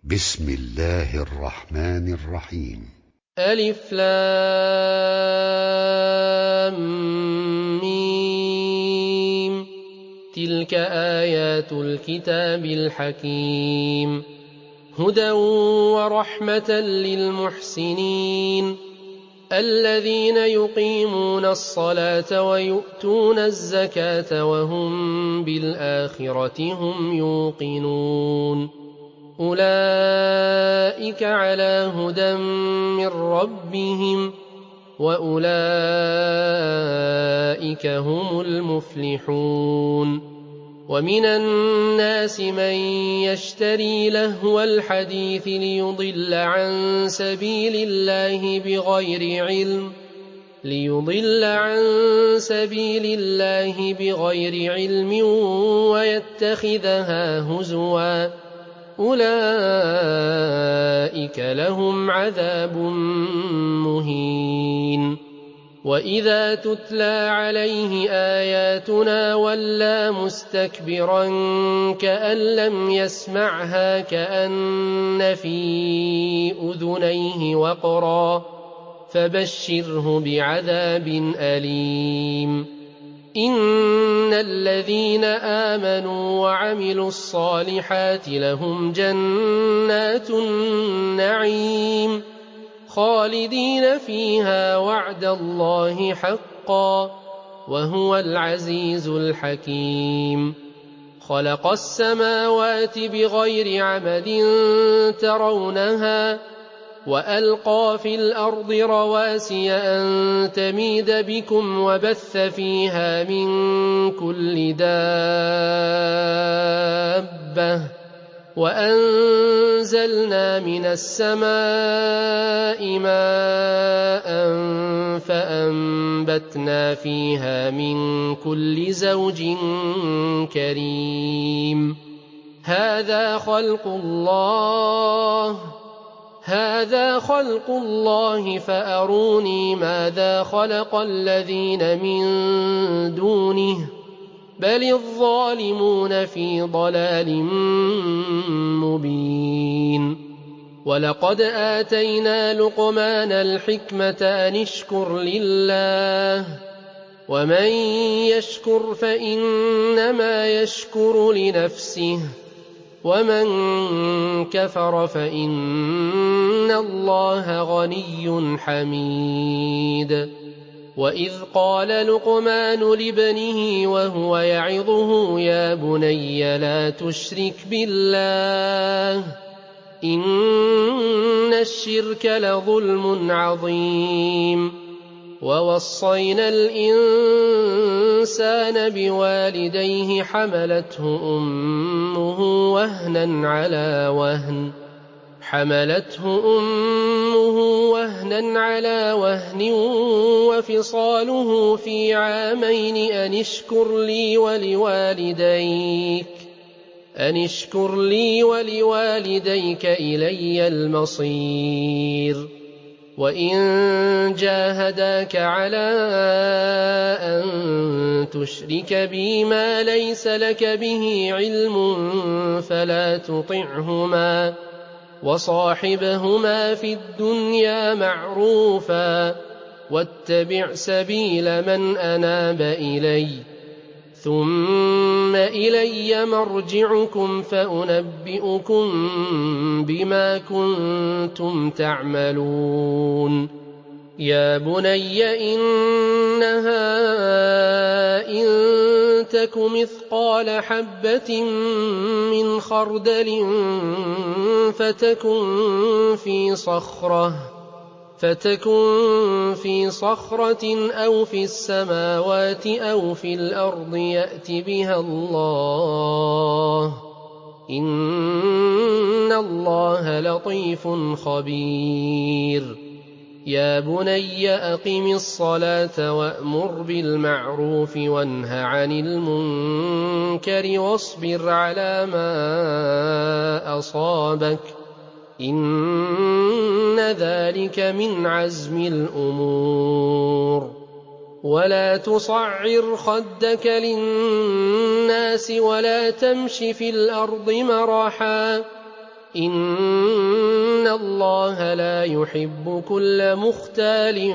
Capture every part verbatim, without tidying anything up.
بسم الله الرحمن الرحيم. ألف لام ميم. تلك آيات الكتاب الحكيم، هدى ورحمة للمحسنين الذين يقيمون الصلاة ويؤتون الزكاة وهم بالآخرة هم يوقنون. أولئك على هدى من ربهم وأولئك هم المفلحون. ومن الناس من يشتري لهو الحديث ليضل عن سبيل الله بغير علم ليضل عن سبيل الله بغير علم ويتخذها هزوا، أولئك لهم عذاب مهين. وإذا تتلى عليه آياتنا ولى مستكبرا كأن لم يسمعها كأن في أذنيه وقرا، فبشره بعذاب أليم. إن الذين آمنوا وعملوا الصالحات لهم جنات النعيم خالدين فيها وعد الله حقا وهو العزيز الحكيم. خلق السماوات بغير عمد ترونها وألقى في الأرض رواسي أن تميد بكم وبث فيها من كل دابة وأنزلنا من السماء ماء فأنبتنا فيها من كل زوج كريم. هذا خلق الله هذا خلق الله فأروني ماذا خلق الذين من دونه بل الظالمون في ضلال مبين. ولقد آتينا لقمان الحكمة أن اشكر لله ومن يشكر فإنما يشكر لنفسه ومن كفر فإن الله غني حميد. وإذ قال لقمان لابنه وهو يعظه يا بني لا تشرك بالله إن الشرك لظلم عظيم. ووصينا الإنسان بوالديه حملته أمه وهنا على وهن حملته أمه وهنا على وهن وفصاله في عامين أن اشكر لي ولوالديك أن اشكر لي ولوالديك إلي المصير. وإن جاهداك على أن تشرك بي ما ليس لك به علم فلا تطعهما وصاحبهما في الدنيا معروفا واتبع سبيل من أناب إلي ثم إلي مرجعكم فأنبئكم بما كنتم تعملون. يا بني إنها إن تك مثقال حبة من خردل فتكن في صخرة فتكن في صخرة أو في السماوات أو في الأرض يأت بها الله إن الله لطيف خبير. يا بني أقم الصلاة وأمر بالمعروف وانه عن المنكر واصبر على ما أصابك إن ذلك من عزم الأمور. ولا تصعر خدك للناس ولا تمش في الأرض مرحا إِنَّ اللَّهَ لَا يُحِبُّ كُلَّ مُخْتَالٍ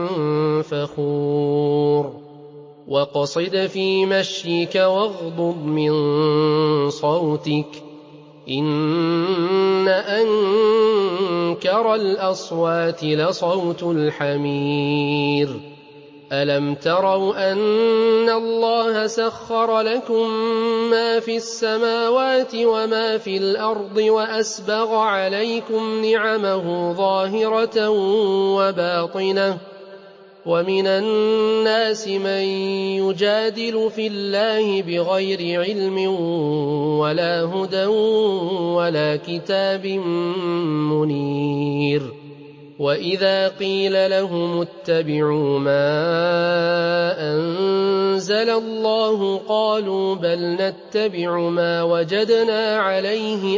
فَخُورٍ وَاقْصِدْ فِي مَشْيِكَ وَاغْضُضْ مِن صَوْتِكَ ۚ إِنَّ أَنكَرَ الْأَصْوَاتِ لَصَوْتُ الْحَمِيرِ أَلَمْ تَرَوْا أَنَّ اللَّهَ سَخَّرَ لَكُم مَّا فِي السَّمَاوَاتِ وَمَا فِي الْأَرْضِ وَأَسْبَغَ عَلَيْكُمْ نِعَمَهُ ظَاهِرَةً وَبَاطِنَةً ۗ وَمِنَ النَّاسِ مَن يُجَادِلُ فِي اللَّهِ بِغَيْرِ عِلْمٍ وَلَا هُدًى وَلَا كِتَابٍ مُّنِيرٍ وَإِذَا قِيلَ لَهُمُ اتَّبِعُوا مَا أَنزَلَ اللَّهُ قَالُوا بَلْ نَتَّبِعُ مَا وَجَدْنَا عَلَيْهِ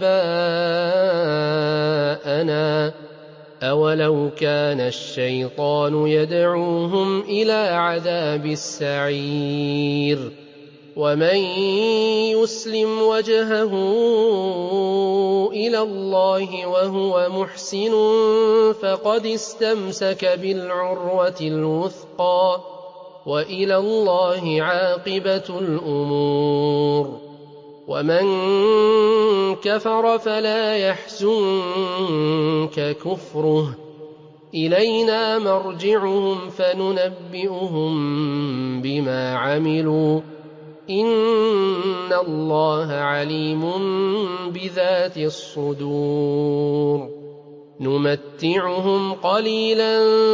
آبَاءَنَا ۚ أَوَلَوْ كَانَ الشَّيْطَانُ يَدْعُوهُمْ إِلَىٰ عَذَابِ السَّعِيرِ وَمَن يُسْلِمْ وَجْهَهُ إِلَى اللَّهِ وَهُوَ مُحْسِنٌ فَقَدِ اسْتَمْسَكَ بِالْعُرْوَةِ الْوُثْقَىٰ ۗ وَإِلَى اللَّهِ عَاقِبَةُ الْأُمُورِ وَمَن كَفَرَ فَلَا يَحْزُنكَ كُفْرُهُ ۚ إِلَيْنَا مَرْجِعُهُمْ فَنُنَبِّئُهُم بِمَا عَمِلُوا ۚ إِنَّ اللَّهَ عَلِيمٌ بِذَاتِ الصُّدُورِ نُمَتِّعُهُمْ قَلِيلًا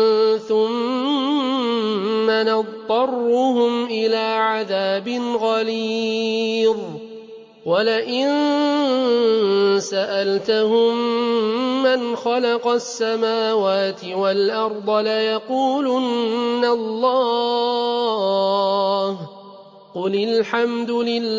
ثُمَّ نَضْطَرُّهُمْ إِلَىٰ عَذَابٍ غَلِيظٍ وَلَئِن سَأَلْتَهُم مَّنْ خَلَقَ السَّمَاوَاتِ وَالْأَرْضَ لَيَقُولُنَّ اللَّهُ ۚ قُلِ الْحَمْدُ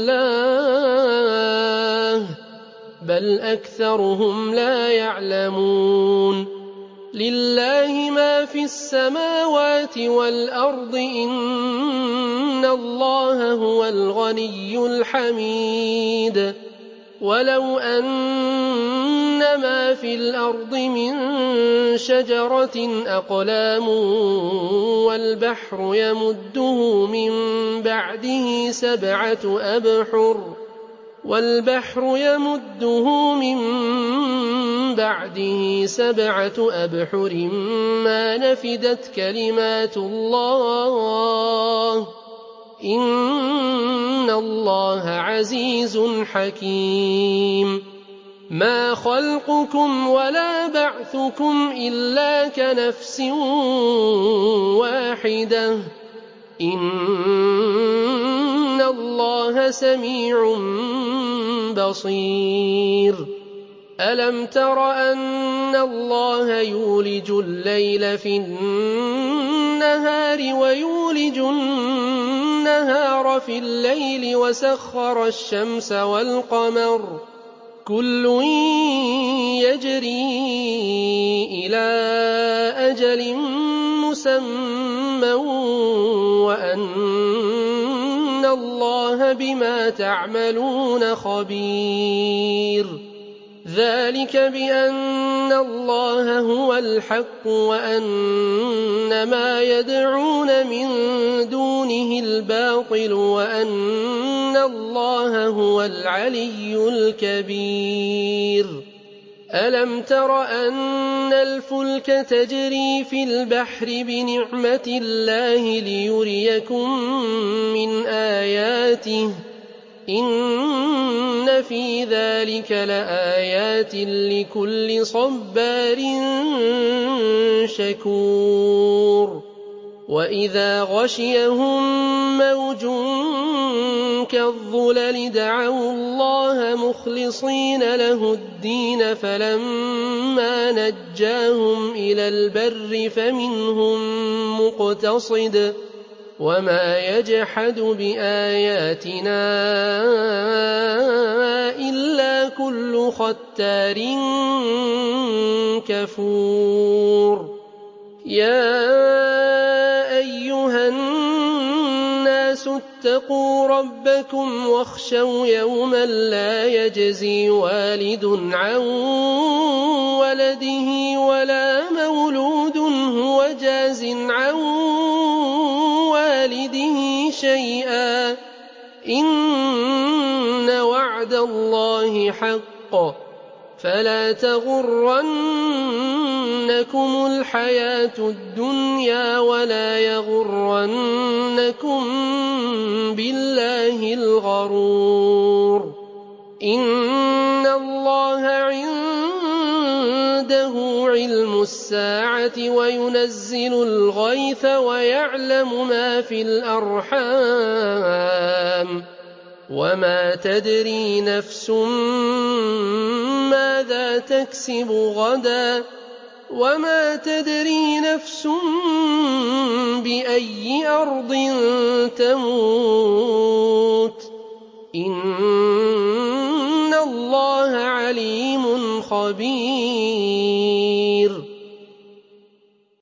لِلَّهِ ۚ بَلْ أَكْثَرُهُمْ لَا يَعْلَمُونَ لِلَّهِ مَا فِي السَّمَاوَاتِ وَالْأَرْضِ ۚ إِنَّ اللَّهَ هُوَ الْغَنِيُّ الْحَمِيدُ وَلَوْ أَنَّ مَا فِي الْأَرْضِ مِن شَجَرَةٍ أَقْلَامٌ وَالْبَحْرُ يَمُدُّهُ مِن بَعْدِهِ سَبْعَةُ أَبْحُرٍ وَالْبَحْرُ يَمُدُّهُ مِن بَعْدِهِ سَبْعَةُ أَبْحُرٍ مَّا نَفِدَتْ كَلِمَاتُ اللَّهِ ۗ إِنَّ اللَّهَ عَزِيزٌ حَكِيمٌ مَا خَلْقُكُمْ وَلَا بَعْثُكُمْ إِلَّا كَنَفْسٍ وَاحِدَةٍ ۗ إِنَّ اللَّهَ سَمِيعٌ بَصِيرٌ أَلَمْ تَرَ أَنَّ اللَّهَ يُولِجُ اللَّيْلَ فِي النَّهَارِ وَيُولِجُ النَّهَارَ فِي اللَّيْلِ وَسَخَّرَ الشَّمْسَ وَالْقَمَرَ ۖ كُلٌّ يَجْرِي إِلَىٰ أَجَلٍ مُّسَمًّى وَأَنَّ اللَّهَ بِمَا تَعْمَلُونَ خَبِيرٌ ذَٰلِكَ بِأَنَّ اللَّهَ هُوَ الْحَقُّ وَأَنَّ مَا يَدْعُونَ مِن دُونِهِ الْبَاطِلُ وَأَنَّ اللَّهَ هُوَ الْعَلِيُّ الْكَبِيرُ أَلَمْ تَرَ أَنَّ الْفُلْكَ تَجْرِي فِي الْبَحْرِ بِنِعْمَتِ اللَّهِ لِيُرِيَكُم مِّنْ آيَاتِهِ ۚ إِنَّ فِي ذَٰلِكَ لَآيَاتٍ لِّكُلِّ صَبَّارٍ شَكُورٍ وَإِذَا غَشِيَهُم مَّوْجٌ كَالظُّلَلِ دَعَوُا اللَّهَ مُخْلِصِينَ لَهُ الدِّينَ فَلَمَّا نَجَّاهُمْ إِلَى الْبَرِّ فَمِنْهُم مُّقْتَصِدٌ ۚ وَمَا يَجْحَدُ بِآيَاتِنَا إِلَّا كُلُّ خَتَّارٍ كَفُورٍ يَا أَيُّهَا النَّاسُ واتقوا ربكم واخشوا يوما لا يجزي والد عن ولده ولا مولود هو جاز عن والده شيئا إن وعد الله حق فلا تغرنكم الحياة الدنيا ولا يغرنكم بالله الغرور إن الله عنده علم الساعة وينزل الغيث ويعلم ما في الأرحام وما تدري نفس ماذا تكسب غدا وما تدري نفس بأي أرض تموت إن الله عليم خبير